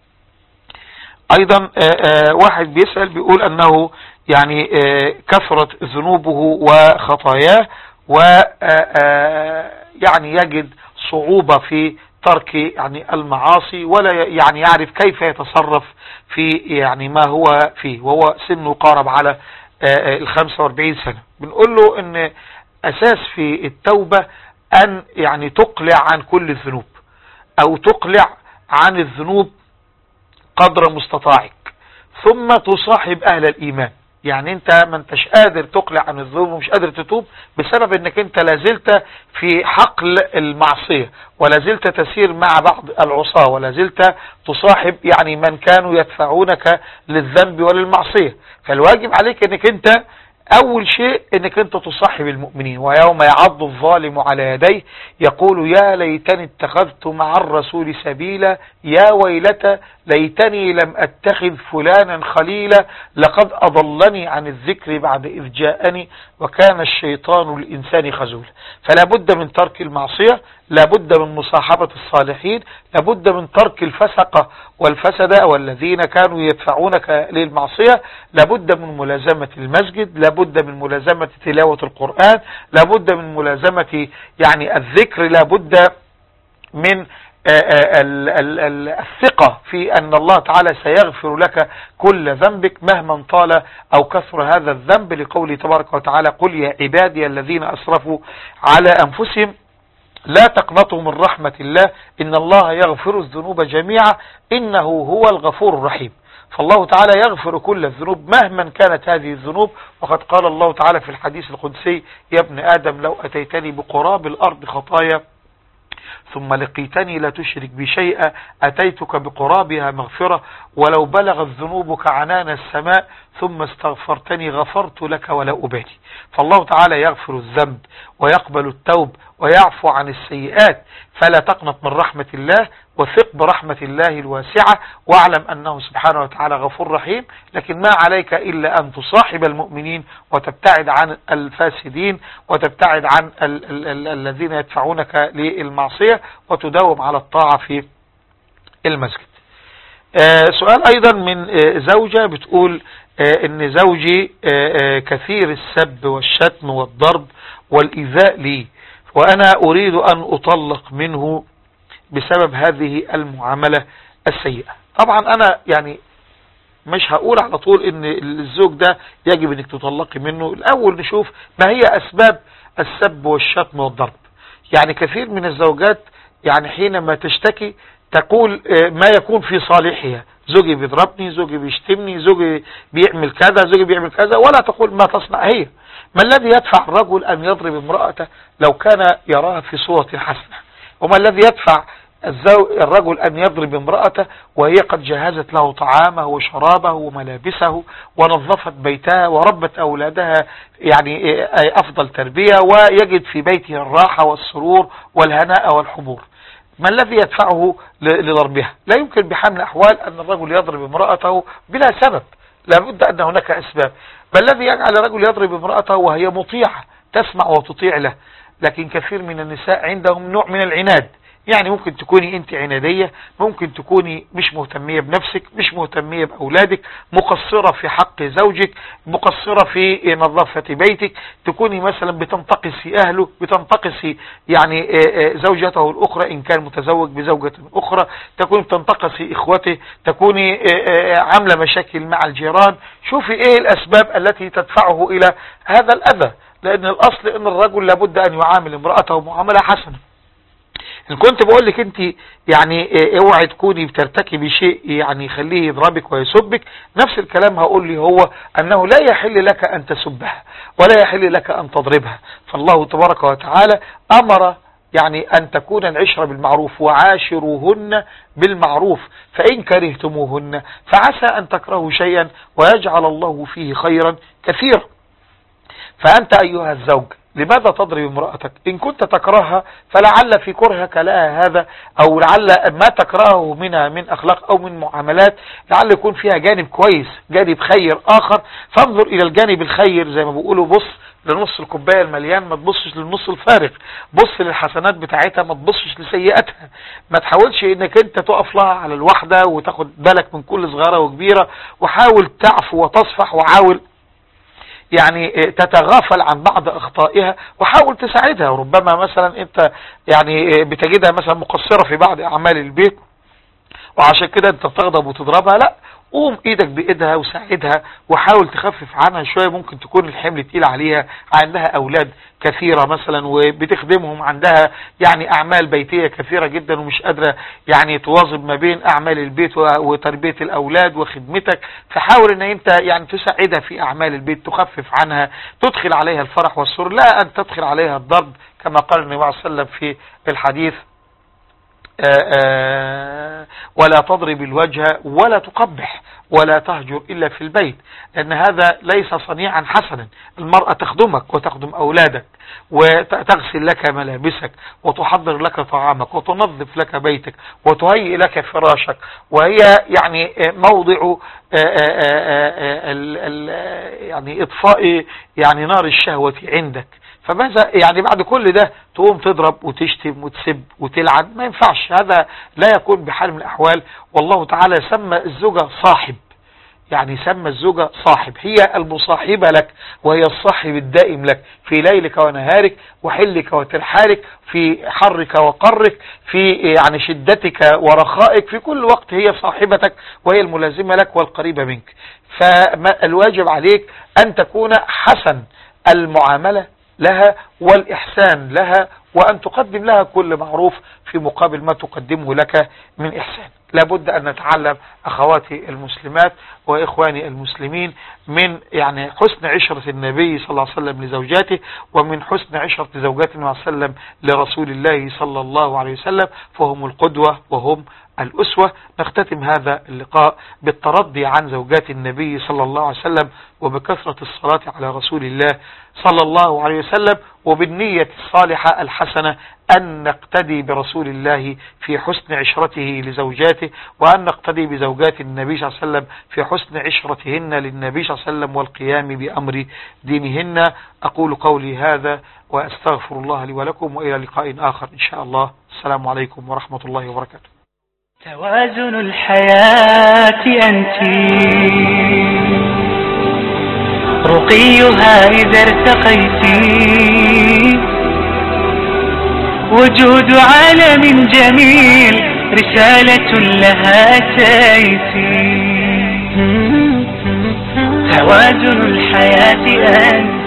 أيضا واحد بيسأل بيقول أنه يعني كثرت ذنوبه وخطاياه، ويعني يجد صعوبة في ترك يعني المعاصي، ولا يعني يعرف كيف يتصرف في يعني ما هو فيه، وهو سنه قارب على 45 سنة. بنقول له ان اساس في التوبة ان يعني تقلع عن كل الذنوب، او تقلع عن الذنوب قدر مستطاعك، ثم تصاحب اهل الايمان. يعني انت ما انتش قادر تقلع عن الذنوب ومش قادر تتوب بسبب انك انت لازلت في حقل المعصية، ولازلت تسير مع بعض العصاة، ولازلت تصاحب يعني من كانوا يدفعونك للذنب وللمعصية. فالواجب عليك انك انت اول شيء انك انت تصاحب المؤمنين. ويوم يعض الظالم على يديه يقول يا ليتني اتخذت مع الرسول سبيلا، يا ويلتى ليتني لم اتخذ فلانا خليلا، لقد اضلني عن الذكر بعد اذ جاءني وكان الشيطان للانسان خذولا. فلا بد من ترك المعصية، لا بد من مصاحبة الصالحين، لا بد من ترك الفسقة والفسدة والذين كانوا يدفعونك للمعصية، لا بد من ملازمة المسجد، لا بد من ملازمة تلاوة القرآن، لا بد من ملازمة يعني الذكر، لا بد من الثقة في أن الله تعالى سيغفر لك كل ذنبك مهما طال أو كثر هذا الذنب، لقوله تبارك وتعالى قل يا عبادي الذين أسرفوا على أنفسهم لا تقنطوا من رحمة الله إن الله يغفر الذنوب جميعا إنه هو الغفور الرحيم. فالله تعالى يغفر كل الذنوب مهما كانت هذه الذنوب. وقد قال الله تعالى في الحديث القدسي يا ابن آدم لو أتيتني بقراب الأرض خطايا ثم لقيتني لا تشرك بشيئا أتيتك بقرابها مغفرة، ولو بلغت ذنوبك عنان السماء ثم استغفرتني غفرت لك ولا أبالي. فالله تعالى يغفر الذنب ويقبل التوب ويعفو عن السيئات، فلا تقنط من رحمة الله، وثق برحمة الله الواسعة، واعلم أنه سبحانه وتعالى غفور رحيم. لكن ما عليك إلا أن تصاحب المؤمنين وتبتعد عن الفاسدين وتبتعد عن الذين يدفعونك للمعصية، وتداوم على الطاعة في المسجد. سؤال أيضا من زوجة بتقول إن زوجي كثير السب والشتم والضرب والإيذاء لي، وأنا أريد أن أطلق منه بسبب هذه المعاملة السيئة. طبعا أنا يعني مش هقول على طول إن الزوج ده يجب إنك تطلقي منه. الأول نشوف ما هي أسباب السب والشتم والضرب. يعني كثير من الزوجات يعني حينما تشتكي تقول ما يكون في صالحها، زوجي بيضربني، زوجي بيشتمني، زوجي بيعمل كذا، زوجي بيعمل كذا، ولا تقول ما تصنع هي. ما الذي يدفع الرجل أن يضرب امرأته لو كان يراها في صورة حسنة؟ وما الذي يدفع الرجل أن يضرب امرأته وهي قد جهزت له طعامه وشرابه وملابسه ونظفت بيتها وربت أولادها يعني أفضل تربية، ويجد في بيته الراحة والسرور والهناء والحبور؟ ما الذي يدفعه لضربها؟ لا يمكن بحال من الأحوال أن الرجل يضرب امرأته بلا سبب. لابد أن هناك أسباب. ما الذي يجعل الرجل يضرب امرأته وهي مطيعة تسمع وتطيع له؟ لكن كثير من النساء عندهم نوع من العناد. يعني ممكن تكوني انت عنادية، ممكن تكوني مش مهتمية بنفسك، مش مهتمية بأولادك، مقصرة في حق زوجك، مقصرة في نظافة بيتك، تكوني مثلا بتنتقصي أهله، بتنتقصي يعني زوجته الأخرى إن كان متزوج بزوجة أخرى، تكوني بتنتقصي إخوته، تكوني عاملة مشاكل مع الجيران. شوفي إيه الأسباب التي تدفعه إلى هذا الأذى، لأن الأصل أن الرجل لابد أن يعامل امرأته معاملة حسنة. إن كنت بقول لك انت يعني اوعي تكوني بترتكبي شيء يعني يخليه يضربك ويسبك، نفس الكلام هقول لي هو انه لا يحل لك ان تسبها ولا يحل لك ان تضربها. فالله تبارك وتعالى امر يعني ان تكون العشرة بالمعروف، وعاشروهن بالمعروف، فان كرهتموهن فعسى ان تكرهوا شيئا ويجعل الله فيه خيرا كثيرا. فانت ايها الزوج لماذا تضرب امرأتك؟ إن كنت تكرهها فلعل في كرهك لها هذا، أو لعل ما تكرهه منها من أخلاق أو من معاملات لعل يكون فيها جانب كويس، جانب خير آخر، فانظر إلى الجانب الخير. زي ما بيقولوا بص لنص الكوباية المليان، ما تبصش للنص الفارغ، بص للحسنات بتاعتها ما تبصش لسيئاتها. ما تحاولش انك انت تقف لها على الوحدة وتاخد بالك من كل صغيرة وكبيرة، وحاول تعفو وتصفح، وحاول يعني تتغافل عن بعض اخطائها، وحاول تساعدها. وربما مثلا انت يعني بتجدها مثلا مقصرة في بعض اعمال البيت وعشان كده انت بتغضب وتضربها، لا، قوم ايدك بايدها وساعدها وحاول تخفف عنها شوية. ممكن تكون الحمل تقيل عليها، عندها اولاد كثيرة مثلا وبتخدمهم، عندها يعني اعمال بيتية كثيرة جدا ومش قادرة يعني تواظب ما بين اعمال البيت وتربية الاولاد وخدمتك. فحاول ان انت يعني تساعدها في اعمال البيت، تخفف عنها، تدخل عليها الفرح والسرور، لا ان تدخل عليها الضرب كما قال النبي صلى الله عليه وسلم في الحديث ولا تضرب الوجه ولا تقبح ولا تهجر إلا في البيت، لأن هذا ليس صنيعا حسنا. المرأة تخدمك وتخدم أولادك وتغسل لك ملابسك وتحضر لك طعامك وتنظف لك بيتك وتهيئ لك فراشك، وهي يعني موضع يعني إطفاء يعني نار الشهوة عندك. فماذا يعني بعد كل ده تقوم تضرب وتشتم وتسب وتلعن؟ ما ينفعش، هذا لا يكون بحال من الأحوال. والله تعالى سمى الزوجة صاحب، يعني سمى الزوجة صاحب، هي المصاحبة لك وهي الصاحب الدائم لك في ليلك ونهارك وحلك وترحالك، في حرك وقرك، في يعني شدتك ورخائك، في كل وقت هي صاحبتك وهي الملازمة لك والقريبة منك. فالواجب عليك أن تكون حسن المعاملة لها والإحسان لها، وأن تقدم لها كل معروف في مقابل ما تقدمه لك من إحسان. لابد أن نتعلم أخواتي المسلمات وإخواني المسلمين من يعني حسن عشرة النبي صلى الله عليه وسلم لزوجاته، ومن حسن عشرة زوجات النبي صلى الله عليه وسلم لرسول الله صلى الله عليه وسلم، فهم القدوة وهم الأسوة. نختتم هذا اللقاء بالترضي عن زوجات النبي صلى الله عليه وسلم، وبكثرة الصلاة على رسول الله صلى الله عليه وسلم، وبالنية الصالحة الحسنة أن نقتدي برسول الله في حسن عشرته لزوجاته، وأن نقتدي بزوجات النبي صلى الله عليه وسلم في حسن عشرتهن للنبي صلى الله عليه وسلم والقيام بأمر دينهن. أقول قولي هذا وأستغفر الله لي ولكم، وإلى لقاء آخر إن شاء الله. السلام عليكم ورحمة الله وبركاته. توازن الحياة أنت، رقيها إذا ارتقيت، وجود عالم جميل رسالة لها أتيت. توازن الحياة أنت.